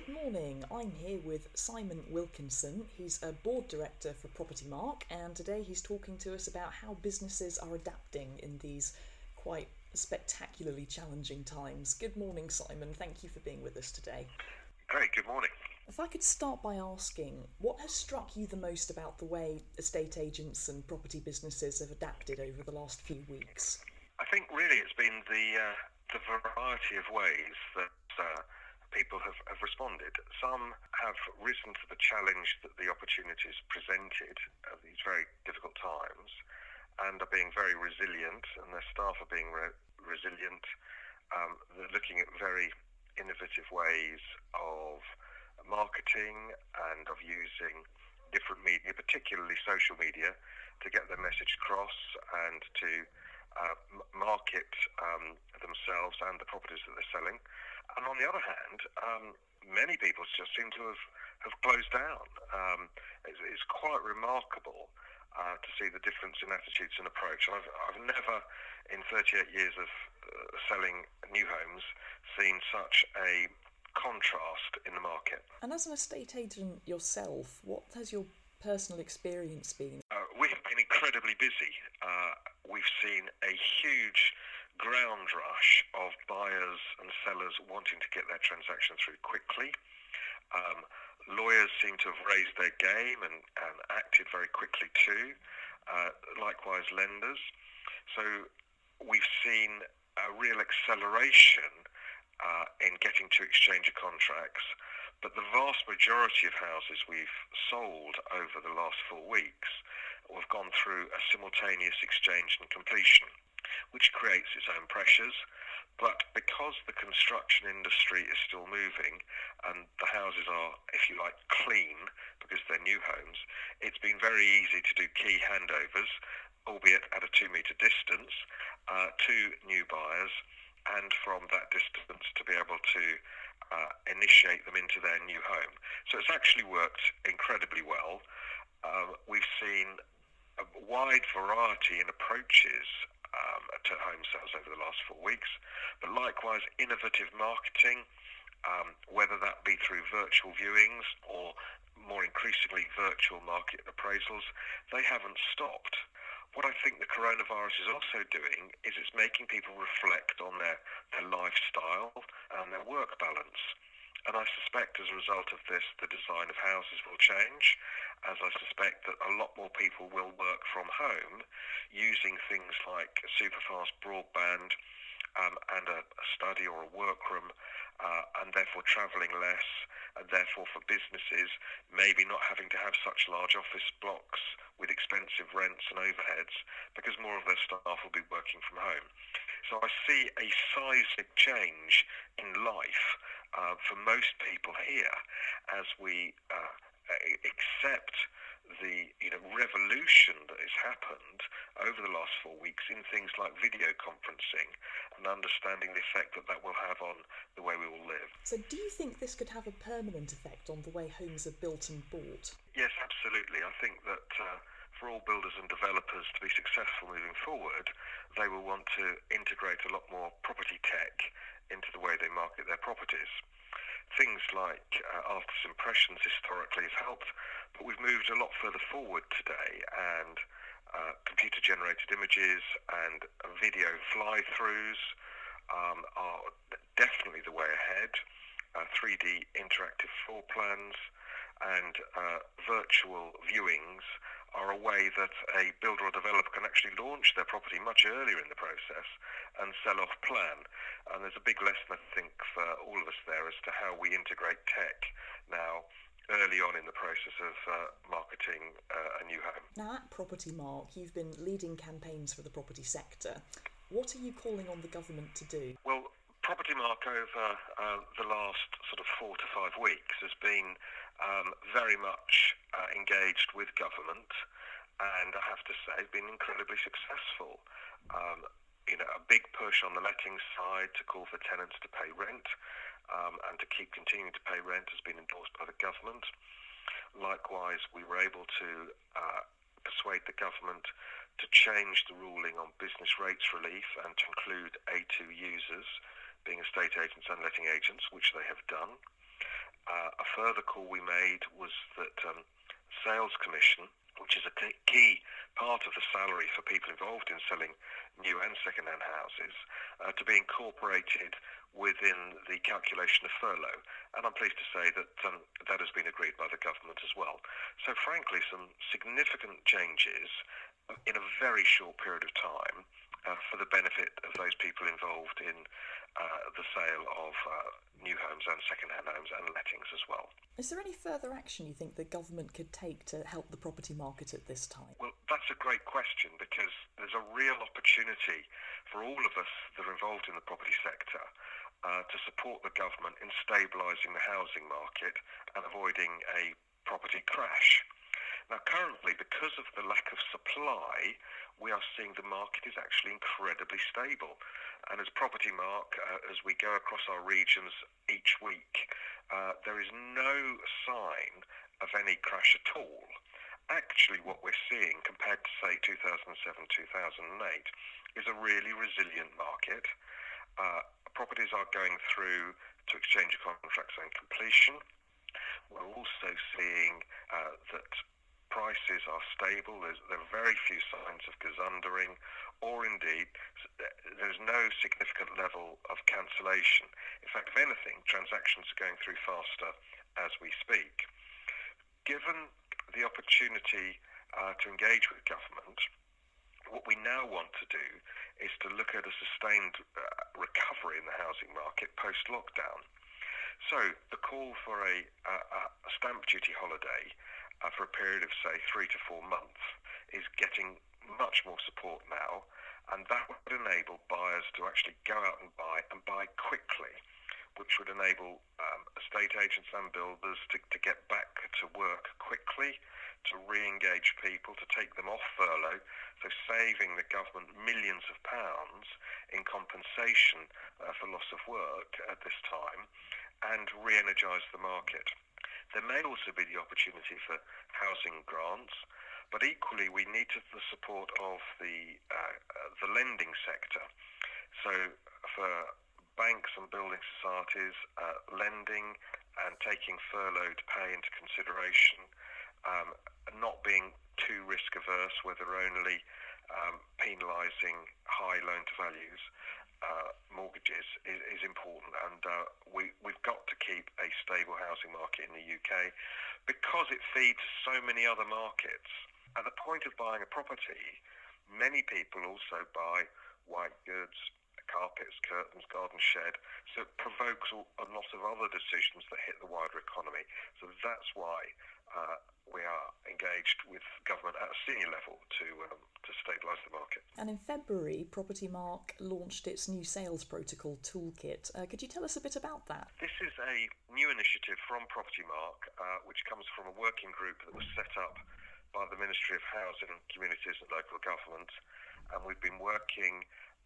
Good morning. I'm here with Simon Wilkinson. He's a board director for Property Mark, and today he's talking to us about how businesses are adapting in these quite spectacularly challenging times. Good morning, Simon. Thank you for being with us today. Great, good morning. If I could start by asking, what has struck you the most about the way estate agents and property businesses have adapted over the last few weeks? I think really it's been the variety of ways that people have responded. Some have risen to the challenge that the opportunities presented at these very difficult times and are being very resilient, and their staff are being resilient. They're looking at very innovative ways of marketing and of using different media, particularly social media, to get their message across and to market themselves and the properties that they're selling. And on the other hand, many people just seem to have closed down. It's quite remarkable to see the difference in attitudes and approach. I've never, in 38 years of selling new homes, seen such a contrast in the market. And as an estate agent yourself, what has your personal experience been? We have been incredibly busy. We've seen a huge ground rush of buyers and sellers wanting to get their transaction through quickly. Lawyers seem to have raised their game and acted very quickly too. Likewise, lenders. So we've seen a real acceleration in getting to exchange of contracts. But the vast majority of houses we've sold over the last 4 weeks have gone through a simultaneous exchange and completion, which creates its own pressures. But because the construction industry is still moving and the houses are, if you like, clean because they're new homes, it's been very easy to do key handovers, albeit at a 2-metre distance, to new buyers, and from that distance to be able to initiate them into their new home. So it's actually worked incredibly well. We've seen a wide variety in approaches to home sales over the last 4 weeks, but likewise innovative marketing, whether that be through virtual viewings or more increasingly virtual market appraisals, they haven't stopped. What I think the coronavirus is also doing is it's making people reflect on their lifestyle and their work balance. And I suspect as a result of this, the design of houses will change, as I suspect that a lot more people will work from home using things like superfast broadband and a study or a workroom, and therefore travelling less, and therefore for businesses maybe not having to have such large office blocks with expensive rents and overheads, because more of their staff will be working from home. So I see a seismic change in life for most people here as we accept the revolution that has happened over the last 4 weeks in things like video conferencing and understanding the effect that will have on the way we will live. So do you think this could have a permanent effect on the way homes are built and bought? Yes, absolutely. I think that for all builders and developers to be successful moving forward, they will want to integrate a lot more property tech into the way they market their properties. Things like artist impressions historically have helped, but we've moved a lot further forward today, and computer-generated images and video fly-throughs are definitely the way ahead. 3D interactive floor plans and virtual viewings are a way that a builder or developer can actually launch their property much earlier in the process and sell off plan. And there's a big lesson, I think, for all of us there as to how we integrate tech now early on in the process of marketing a new home. Now at Property Mark, you've been leading campaigns for the property sector. What are you calling on the government to do? Well, Property Mark over the last sort of 4 to 5 weeks has been very much engaged with government, and I have to say been incredibly successful. A big push on the letting side to call for tenants to pay rent and to keep continuing to pay rent has been endorsed by the government. Likewise, we were able to persuade the government to change the ruling on business rates relief and to include A2 users, being estate agents and letting agents, which they have done. further call we made was that sales commission, which is a key part of the salary for people involved in selling new and second-hand houses, to be incorporated within the calculation of furlough. And I'm pleased to say that that has been agreed by the government as well. So frankly, some significant changes in a very short period of time for the benefit of those people involved in the sale of new homes and second-hand homes and lettings as well. Is there any further action you think the government could take to help the property market at this time? Well, that's a great question, because there's a real opportunity for all of us that are involved in the property sector to support the government in stabilising the housing market and avoiding a property crash. Now, currently, because of the lack of supply, we are seeing the market is actually incredibly stable. And as Property Mark, as we go across our regions each week, there is no sign of any crash at all. Actually, what we're seeing compared to, say, 2007, 2008, is a really resilient market. Properties are going through to exchange of contracts and completion. We're also seeing that prices are stable. There are very few signs of gazundering, or indeed there's no significant level of cancellation. In fact, if anything, transactions are going through faster as we speak. Given the opportunity to engage with government, what we now want to do is to look at a sustained recovery in the housing market post-lockdown. So the call for a stamp duty holiday for a period of, say, 3 to 4 months is getting much more support now, and that would enable buyers to actually go out and buy quickly, which would enable estate agents and builders to get back to work quickly, to re-engage people, to take them off furlough, so saving the government millions of pounds in compensation for loss of work at this time, and re-energise the market. There may also be the opportunity for housing grants, but equally we need the support of the lending sector. So for banks and building societies, lending and taking furlough to pay into consideration, not being too risk averse, where they're only penalising high loan to values, mortgages is important, and we've got to keep a stable housing market in the UK because it feeds so many other markets. At the point of buying a property, many people also buy white goods, carpets, curtains, garden shed, so it provokes a lot of other decisions that hit the wider economy. So that's why we are engaged with government at a senior level to stabilise the market. And in February, Property Mark launched its new sales protocol toolkit. Could you tell us a bit about that? This is a new initiative from Property Mark, which comes from a working group that was set up by the Ministry of Housing, Communities and Local Government, and we've been working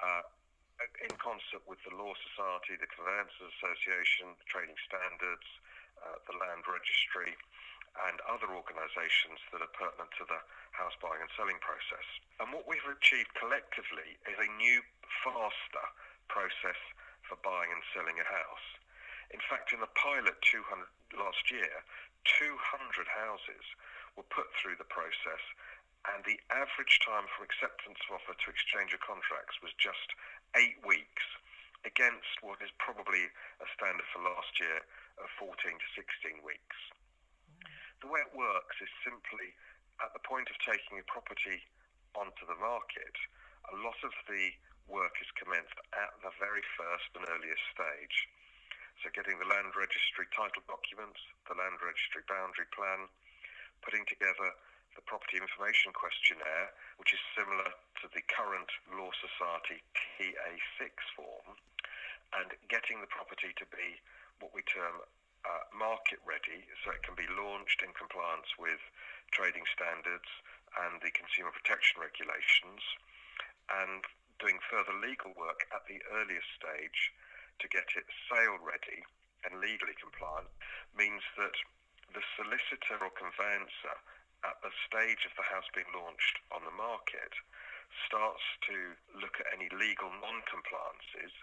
in concert with the Law Society, the Conveyancers Association, Trading Standards, the Land Registry, and other organisations that are pertinent to the house buying and selling process. And what we've achieved collectively is a new, faster process for buying and selling a house. In fact, in the pilot 200 last year, 200 houses were put through the process, and the average time from acceptance of offer to exchange of contracts was just 8 weeks, against what is probably a standard for last year of 14 to 16 weeks. The way it works is simply at the point of taking a property onto the market, a lot of the work is commenced at the very first and earliest stage. So getting the land registry title documents, the land registry boundary plan, putting together the property information questionnaire, which is similar to the current Law Society TA6 form, and getting the property to be what we term market ready, so it can be launched in compliance with trading standards and the consumer protection regulations, and doing further legal work at the earliest stage to get it sale ready and legally compliant, means that the solicitor or conveyancer at the stage of the house being launched on the market starts to look at any legal non-compliances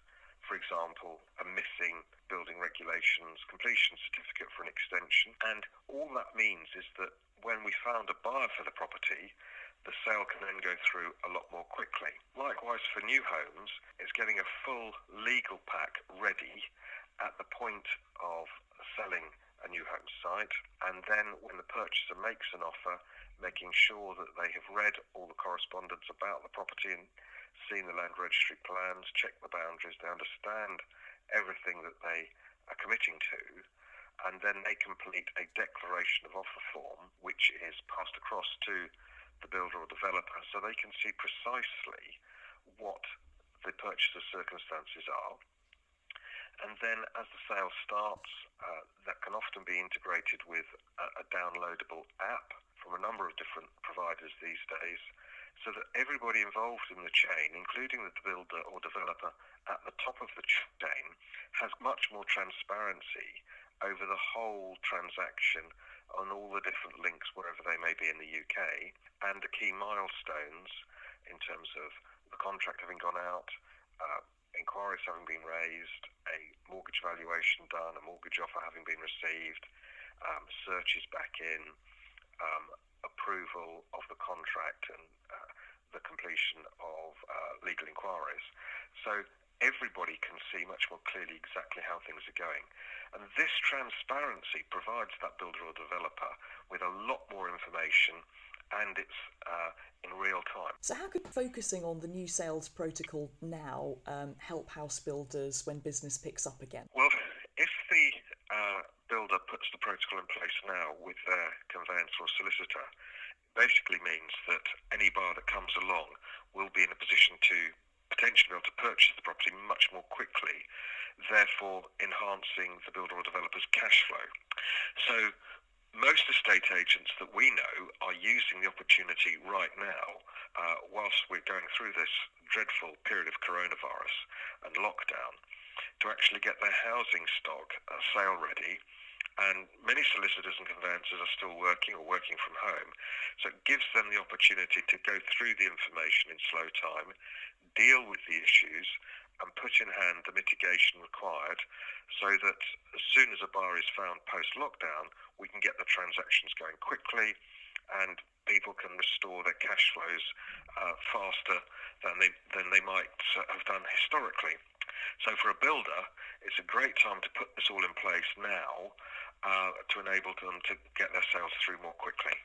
for example, a missing building regulations completion certificate for an extension. And all that means is that when we found a buyer for the property, the sale can then go through a lot more quickly. Likewise, for new homes, it's getting a full legal pack ready at the point of selling a new home site, and then when the purchaser makes an offer, making sure that they have read all the correspondence about the property and seen the land registry plans, checked the boundaries, they understand everything that they are committing to, and then they complete a declaration of offer form, which is passed across to the builder or developer so they can see precisely what the purchaser's circumstances are. And then as the sale starts, that can often be integrated with a downloadable app from a number of different providers these days, so that everybody involved in the chain, including the builder or developer at the top of the chain, has much more transparency over the whole transaction on all the different links wherever they may be in the UK, and the key milestones in terms of the contract having gone out, inquiries having been raised, a mortgage valuation done, a mortgage offer having been received, searches back in, approval of the contract, and the completion of legal inquiries. So everybody can see much more clearly exactly how things are going. And this transparency provides that builder or developer with a lot more information, and it's in real time. So how could focusing on the new sales protocol now help house builders when business picks up again? Well, if the builder puts the protocol in place now with their conveyancer or solicitor, basically means that any buyer that comes along will be in a position to potentially be able to purchase the property much more quickly, therefore enhancing the builder or developer's cash flow. So most estate agents that we know are using the opportunity right now, whilst we're going through this dreadful period of coronavirus and lockdown, to actually get their housing stock sale ready. And many solicitors and conveyancers are still working or working from home. So it gives them the opportunity to go through the information in slow time, deal with the issues, and put in hand the mitigation required so that as soon as a buyer is found post-lockdown, we can get the transactions going quickly and people can restore their cash flows faster than they might have done historically. So for a builder, it's a great time to put this all in place now to enable them to get their sales through more quickly.